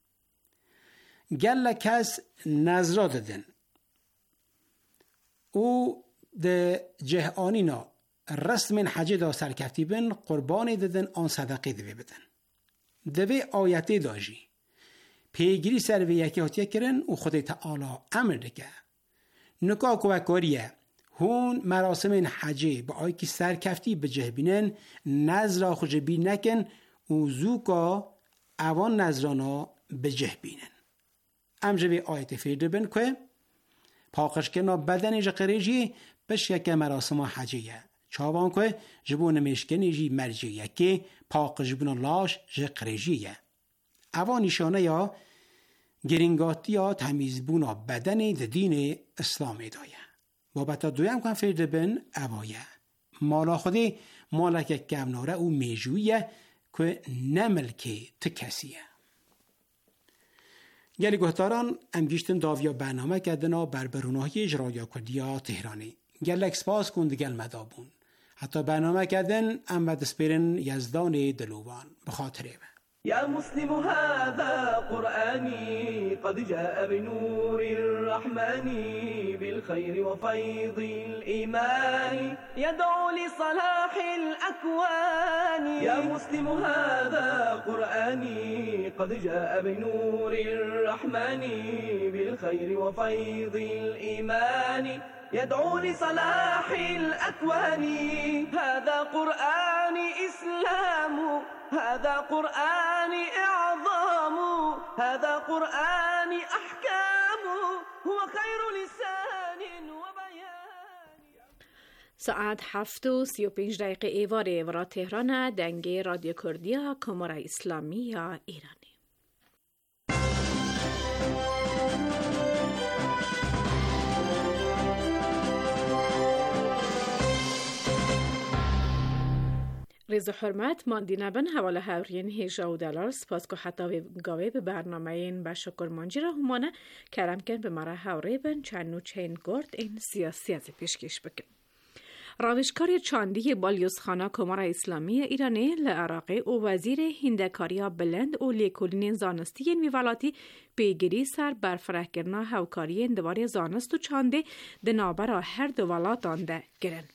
گل کس نظر دادن او ده جهانینا رسم حج دا سرکفتی بن قربان دادن آن صدقه دوی بدن. دوی آیتی داجی پیگیری سر وی یکی هاتیه کرن و خود تعالی امر دکه نکاک و کاریه هون مراسم حجه با آی که سرکفتی به جه بینن نظر خوش بین نکن و زوکا اوان نظرانا به جه بینن. امجوی آیت فرده بن که پاکش کنا بدن جقریجی بش یک مراسم حجیه چاوان که جبون مشکنی جی مرجیه که پاک جبون لاش جقریجیه. اوان نشانه یا گرینگاتی یا تمیزبونا بدن دین اسلامی دایه. بابتا دویم کن فرده بن اوایه مالا خودی مالک کمناره او میجویه که نملکه تکسیه. گلی گهتاران امگیشتن داویا برنامه کردنا بر بروناهی اجرادیا کردیا تهرانی. گل اکسپاس کند گل مدابون. حتی برنامه کردن امد سپیرن یزدان دلوان بخاطره. يا مسلم هذا قرآني قد جاء بنور الرحمن بالخير وفيض الإيمان يدعو لصلاح الأكوان. يا مسلم هذا قرآني قد جاء بنور الرحمن بالخير وفيض الإيمان يدعو لصلاح الأكوان. هذا قرآن إسلام هذا قرآن إعظام هذا قرآن أحكام هو خير لسان وبيان. ساعت 7:35 ایواره ورا تهران دنگ رادیو کردیا کمره اسلامی یا ایرانی. ریز حرمت ماندینه بن حواله هورین هیجا و دلار سپاس که حتی گاوه به برنامه این با شکر مانجی را همانه کرم کن به مرا هوره بن چند چین گرد این سیاسی از پیشکش بکن. راوشکاری چاندی بالیوزخانه کمره اسلامی ایرانی لعراقی و وزیر هندکاریا بلند و لیکولین زانستی این ویوالاتی پیگیری سر برفره کرنا هوکاری اندواری زانست و چانده دنابرا هر دو ولاتان ده گرن.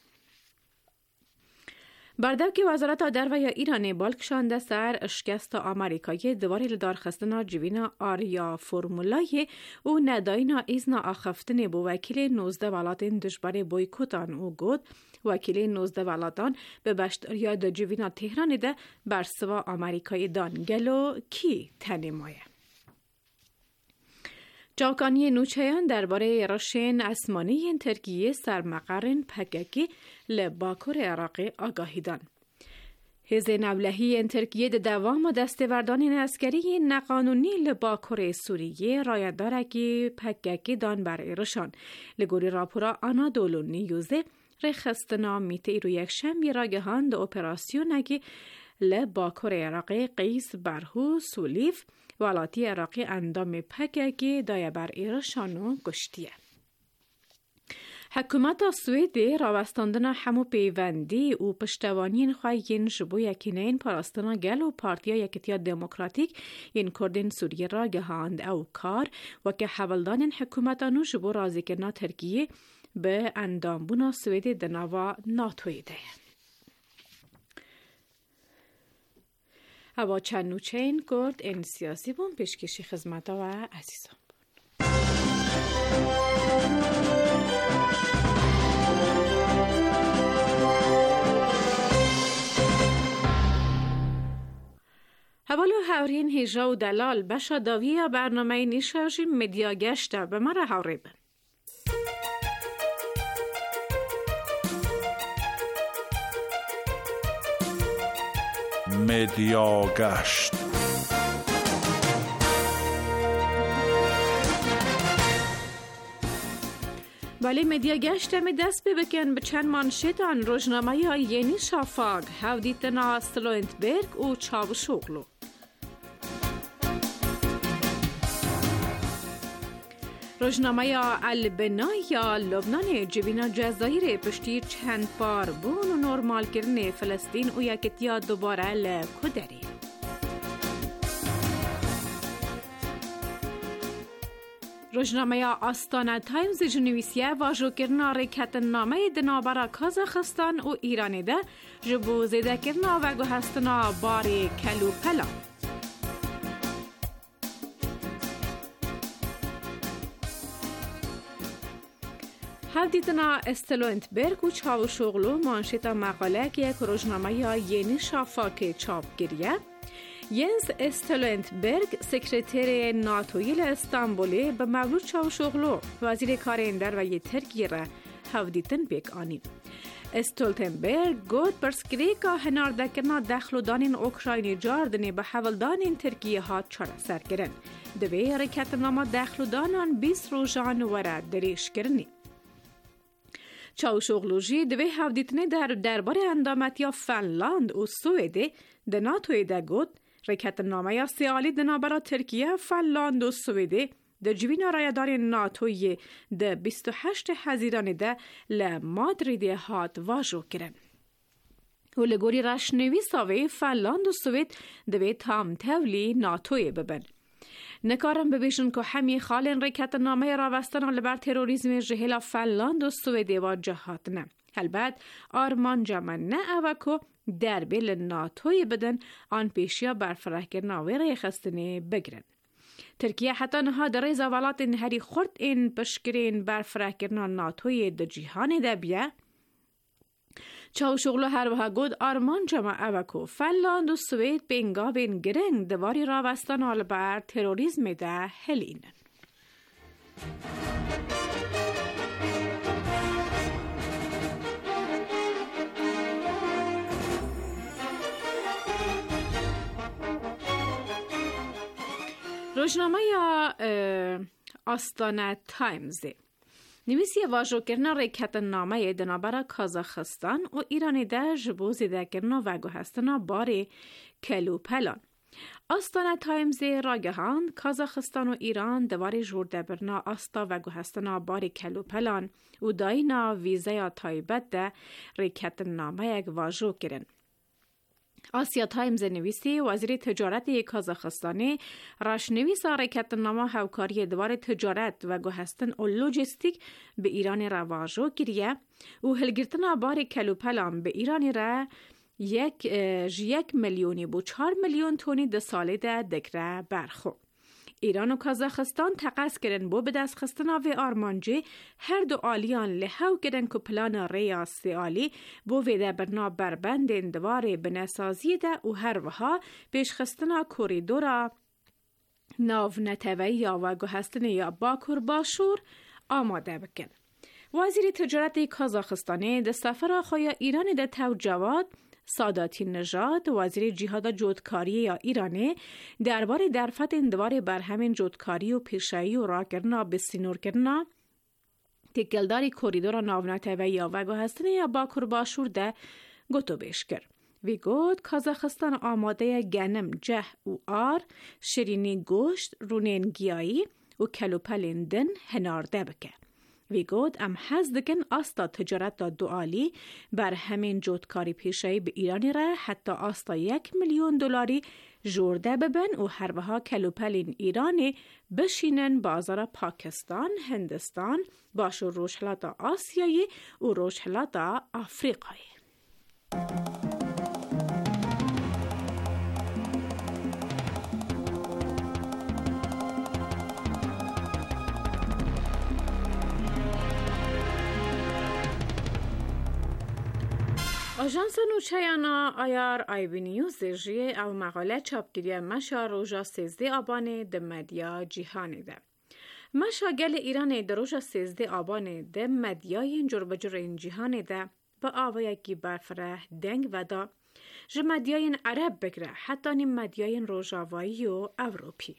بردو که وزارت درویه ایرانی بالکشانده سر اشکست آمریکایی دواری لدارخستنا جوینا آریا فرمولای و نداینا ایزنا آخفتن بو وکیل 19 ولاتین دشبار بویکوتان و گود وکیل 19 ولاتان به بشتریا دا جوینا تهران ده برسوا آمریکایی دانگلو کی تنمایه. جاکانی نوچهان درباره رشن اسمانی ترکیه سرمقرن پککی لباکور عراقی آگاهی دان. حزب نولهی ترکیه دوام و دستوردان عسکری نقانونی لباکور سوریه رایت داره که پککی دان بر ایرشان. لگوری راپورا آنادولو نیوزه رخستنا میته رو یک شنبه راگهان ده اپراسیون که لباکور عراقی قیس برهو سولیف ولاتی عراقی اندام پککی دایه بر ایرشانو گشتیه. حکومت سوئد راوستاندن همو پیوندی و پشتوانین خواهین جبو یکینین پاراستنا گل و پارتیا یکتیا دموکراتیک این کردین سوریه را گهاند او کار و که حولدان حکومتانو جبو رازی کرنا ترکیه به اندامبونا سوئد دناوا ناتوی ده. هوا چند نوچین کرد این سیاسی بون پیشکشی خدمت و عزیزان حوالو هورین هیجا و دلال بشا داویه برنامه نیشاجی مدیا گشته به مرا هوری بن. مدیا گشت ولی مدیا گشت می دست بکن به چند مانشیتان روزنامه های یعنی شافاگ هودیتنا سلوینتبرگ و چاوشوغلو. روزنامه البنا یا لبنان جبینا جزایر پشتی چند بار بون و نورمال کردن فلسطین و یکتیا دوباره لکدری. روزنامه آستانه تایمز جنویسیه واجو کرنا رکت نامه دنابرا کازاخستان و ایرانی ده جبو زیده کرنا و گوهستنا باری کلو پلا. هفدیتنا استلونتبرگ و چاوشوغلو مانشیتا مقاله که یک روزنامه یا یعنی شافاک چاپ گریه. ینس استلونتبرگ سکرتر ناتوی استانبولی به مولود چاوشوغلو وزیر کار اندر و یه ترکیه را هفدیتن بیک آنیم. استولتنبرگ گوت برسکری که هناردکرنا دخل دانین اوکراینی جاردنی به حولدان ترکیه ها چرا سرگرن. دوی حرکت نامه دخل دانان 20 روزان وره دریش کرنی. چاوشوغلوژی دوی هفدیتنی دربار اندامت یا فنلاند و سوئده ده ناتوی ده گوت رکت نامه یا سیالی دنابرا ترکیه فنلاند و سوئده ده جوین رایدار ناتوی ده 28 حزیران ده لمادرید هات واجو کرن. و لگوری رشنوی ساوی فنلاند و سوئد دوی تام تولی ناتوی ببن. نکارم ببیشن که همی خالن رکت نامه راوستان لبر تروریزم جهلا فنلاند و سوئدی و جهات نه. البته آرمان جمن نه اوکو در بیل ناتوی بدن آن پیشیا برفرح کرنا ویره خستنی بگرن. ترکیه حتی نها در زوالات هری خورد این پشکرین برفرح کرنا ناتوی در جهان ده بیه. چاوشوغلو هر وها گود آرمان جمع اوکو فنلاند و سوئد بینگا بین گرنگ دواری راوستان آلبر تروریزم ده هلینن. روزنامه یا آستانه تایمز نویسی واجو کرنا رکت نامه دنابرا کازاخستان و ایرانی ده جبو زیده کرنا و گوهستنا باری کلو پلان. آستانه تایمز راگهان کازاخستان و ایران دواری جورده برنا آستا و گوهستنا باری کلو پلان و داینا ویزه یا تایبت ده رکت نامه یک واجو کرن. آسیا تایمز نویسی وزیر تجارت کازاخستانی راشنویس حرکت نامه همکاری دوار تجارت و گوهستن و لوجستیک به ایران را واجو گریه و هلگرتن بار کلوپلام به ایران را یک میلیونی بو 4 میلیون تونی ده ساله ده دکره برخو. ایران و کازاخستان تقاس کردن بو به دست خستن و آرمانجی هر دو آلیان لحو کردن که پلان ریاسی آلی بو ویده برنا بربند اندوار بناسازی ده و هر وها پیش خستن کوریدورا ناو نتوی یا و گوهستن یا باکور باشور آماده بکن. وزیر تجارت کازاخستانی ده سفر خواه ایران ده تو جواد ساداتی نژاد وزیر جهاد جودکاری یا ایرانی درباره درفت اندوار بر همین جودکاری و پیشایی و را کرنا بسینور کرنا تکلداری کوریدور ناوناتوی یا وگو هستن یا باکور باشور ده گوتو بیش کرد. وی گوت کازاخستان آماده گنم جه و آر شیرینی گوشت رونین گیایی و کلوپلین دن هنارده بکه. وی گوت ام حزدکن آستا تجارت دا دوالی بر همین جودکاری پیشهی به ایرانی را حتی آستا 1 میلیون دلاری جورده ببن و هر وها کلوپلین ایرانی بشینن بازار پاکستان، هندستان، باش و روشهلات آسیایی و روشهلات آفریقایی. آژانس نوچه‌یانا آیار آیبی نیوز جیه او مقاله چاپگیری مشا روژا 13 آبان ده مدیا جیهانی ده. مشا گل ایران ده روژا 13 آبان ده مدیای اینجور بجور این جیهانی ده با آوایکی برفره دنگ و دا جه مدیای عرب بگره حتی نیم مدیای روژاوایی و اوروپی.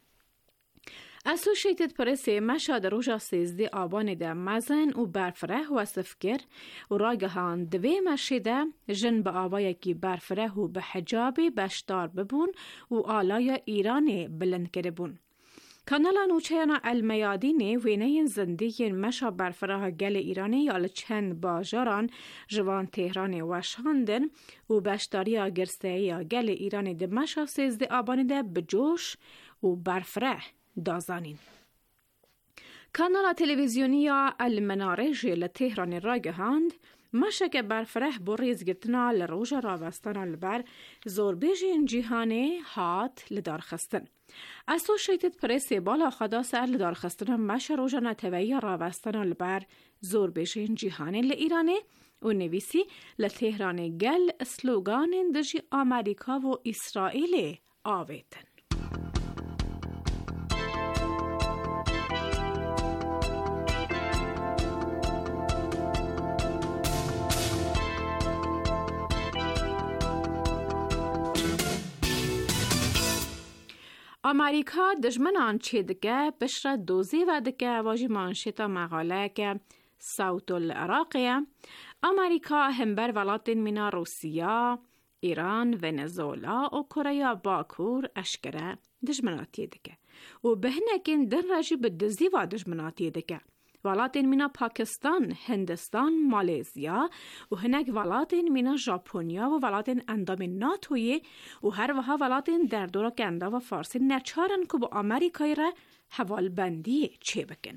اسوشیتد پرس مشا در روژا 13 آبان ده مزن و برفره و سفکر و راگهان دوی مشیده جن به آوایکی برفره و به حجابی بشدار ببون و آلای ایرانی بلند کرده بون. کانال نوچهان المیادین وینه زندگی مشا برفراه گل ایرانی یا چند باجاران جوان تهران وشاندن و بشتاری گرسته یا گل ایرانی ده مشا 13 آبان ده بجوش و برفراه دازانین. کانال تلویزیونی یا المناره جل تهران را گهاند مشک برفره بریز گرتنا لروژ راوستان البر زوربیجین جیهانه هات لدارخستن. اسوشیتد پرس بالا خدا سر لدارخستن مش روژ نتوی راوستان البر زوربیجین جیهانه لایرانه و نویسی لتهران گل سلوگان دجی آمریکا و اسرائیل آویتن. آمریکا دشمنان چه دکه بشر دوزی و دکه واجی مانشتا مقاله که صوت العراقیه. آمریکا همبر ولاتین مینا روسیا، ایران، ونزوئلا و کره باکور اشکره دشمناتی دکه و بهنکین دن رجی به دزی و دشمناتی دکه. ولاتین مینا پاکستان، هندستان، مالزیا و هنگ ولاتین مینا ژاپنیا و ولاتین اندام ناتوی و هر وها ولاتین در دورا کندا و فارسی نچارن که با آمریکای را حوال بندی چه بکن.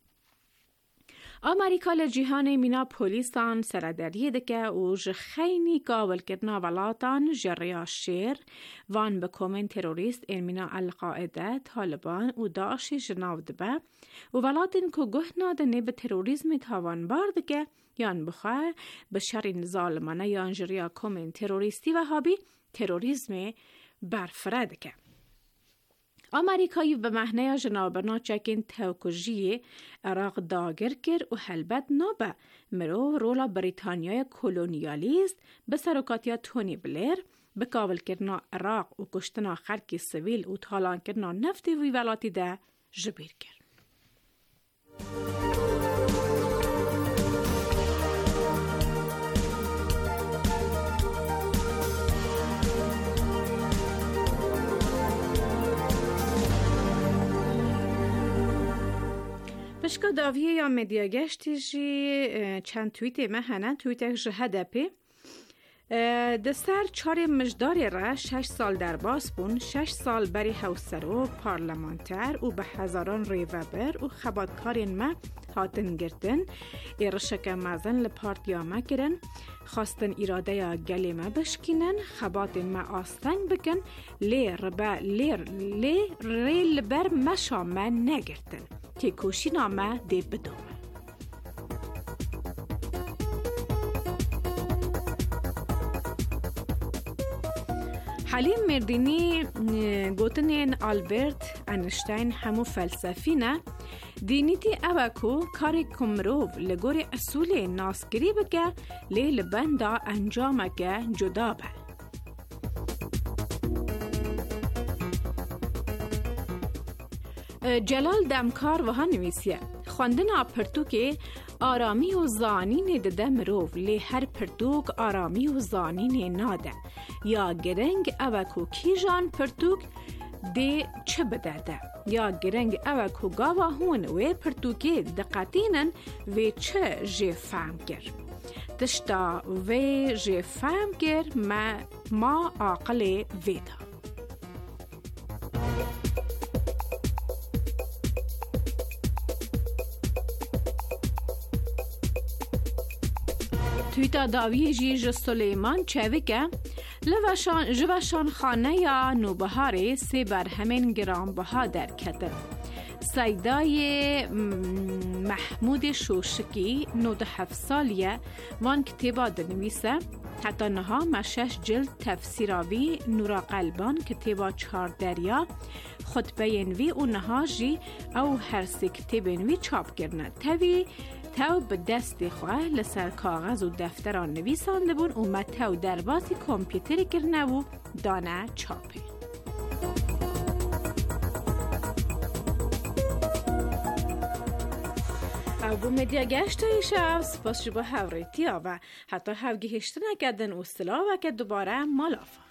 آمریکا لجیهان مینا پولیسان سردریه دکه و جخینی گاول کردنا ولاتان جریا شیر وان بکومن تروریست این مینا القاعده، طالبان و داعش جناو دبه و ولاتین که گهنا دنه به تروریزم تاوان بار دکه یان بخواه به شرین ظالمانه یان جریا کومن تروریستی و هابی تروریزم برفره دکه. آمریکایی به مهنه جنابنا چکین توکجی عراق داگر کرد و حلبت نابه مرو رولا بریتانیای کلونیالیست به سرکاتیا تونی بلیر به کابل کردنا عراق و کشتنا خلکی سویل و تالان کردنا نفتی وی ولاتی ده جبیر کرد. بشکا داویه یا مدیا گشتی جی چند توییت مهنه توییت هدپی دستر 4 مجدار را 6 سال در باز بون 6 سال بری حوسرو پارلمانتر و به هزاران ریوبر و خباتکارین ما هاتن گردن ایرشک مازن لپارتیا ما کرن خواستن ایراده یا گلی ما بشکینن خباتین ما آستنگ بکن ریل بر مشا ما نگردن که کوشی نامه دی بدومه. حلیم مردینی گوتنین آلبرت انشتین همو فلسفی نه دینیتی اوکو کاری کمروف لگوری اصول ناسگری بکه لیل بندا انجامه که جدا به. جلال دمکار وها نویسیه خواندن پرتوک آرامی و زانین ده مروف لی هر پرتوک آرامی و زانین ناده یا گرنگ اوکو کیجان پرتوک ده چه بدرده یا گرنگ اوکو گاوا هون و پرتوکی دقاتینن و چه جه فهم گر تشتا و جه فهم گر ما عقل ویدا. تویتا داوی جیج سلیمان چوی که جوشان خانه یا نوبهاری 3 برهمین گرام بها در کتن. سیدای محمود شوشکی 97 سالیه وان کتابا دنویسه حتی نها مشش جلد تفسیراوی نورا قلبان کتابا 4 دریا خطبه انوی و نها جی او هر 3 کتاب انوی چاپ کرنه تو به دست خواه لسر کاغذ و دفتران نویسانده بون و متو در باسی کامپیوتری کرنه و دانه چاپه. او بو مدیا گشتای شب سپاس شبا هوریتی ها و حتی هفگی هشته نکردن و سلا و که دوباره مالافا.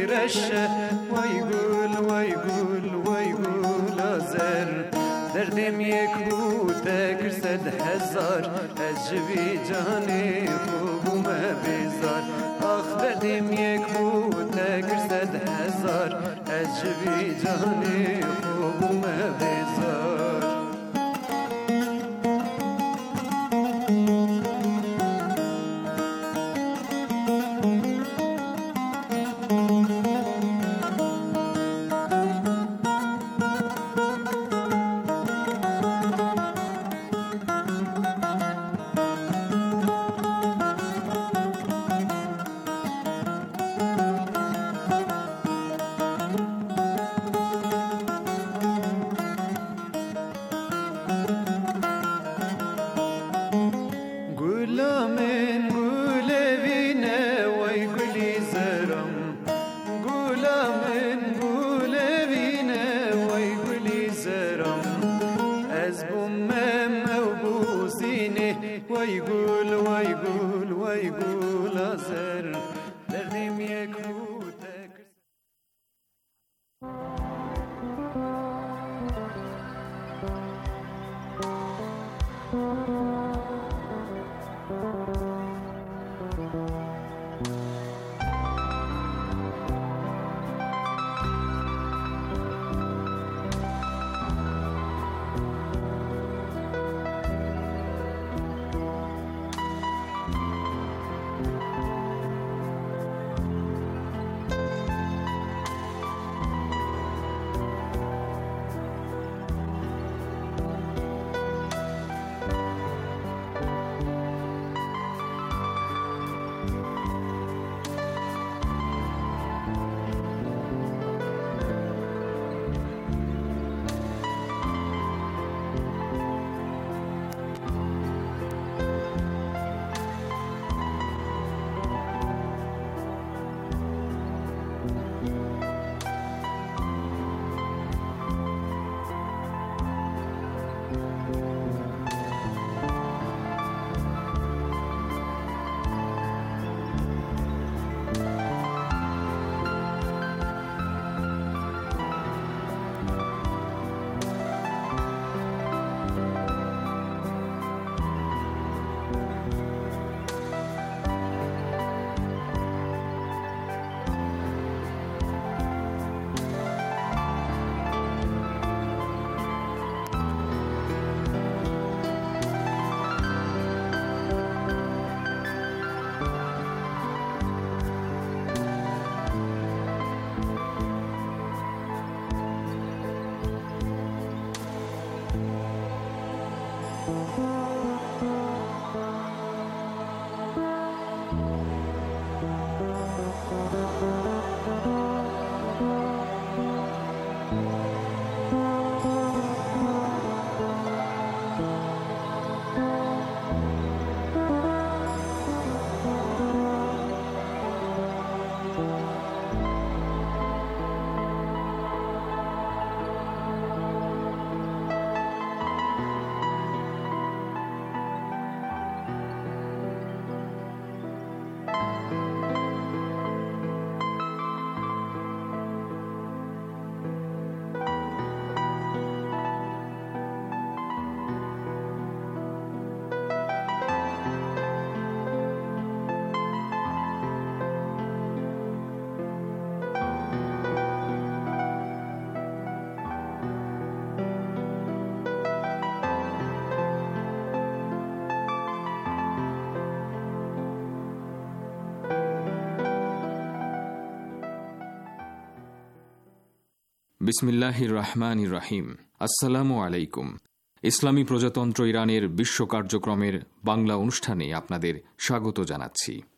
رشه وای گل وای گل وای گل آزر دردم یک بود کرد هزار از جوی جانی خوبم بیزار آخ دردم یک بود کرد هزار از جوی جانی خوبم بیزار বিসমিল্লাহির রহমানির রহিম। আসসালামু আলাইকুম। ইসলামী প্রজাতন্ত্র ইরানের বিশ্ব কার্যক্রমের বাংলা অনুষ্ঠানে আপনাদের স্বাগত জানাচ্ছি।